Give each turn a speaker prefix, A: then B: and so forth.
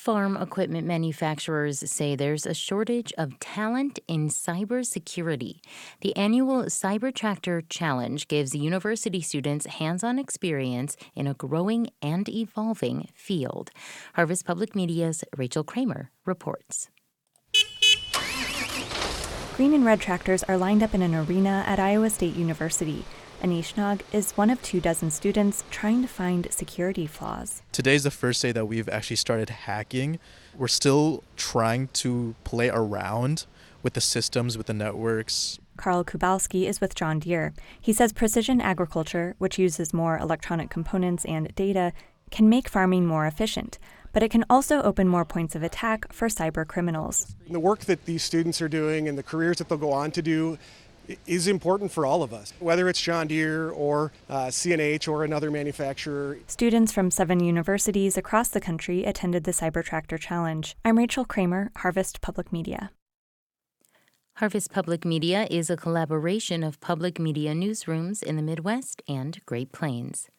A: farm equipment manufacturers say there's a shortage of talent in cybersecurity. The annual Cyber Tractor Challenge gives university students hands-on experience in a growing and evolving field. Harvest Public Media's Rachel Kramer reports.
B: Green and red tractors are lined up in an arena at Iowa State University. Anish Nag is one of 24 students trying to find security flaws.
C: Today's the first day that we've actually started hacking. We're still trying to play around with the systems, with the networks.
B: Karl Kubalski is with John Deere. He says precision agriculture, which uses more electronic components and data, can make farming more efficient, but it can also open more points of attack for cyber criminals.
D: The work that these students are doing and the careers that they'll go on to do is important for all of us, whether it's John Deere or CNH or another manufacturer.
B: Students from 7 universities across the country attended the Cyber Tractor Challenge. I'm Rachel Kramer, Harvest Public Media.
A: Harvest Public Media is a collaboration of public media newsrooms in the Midwest and Great Plains.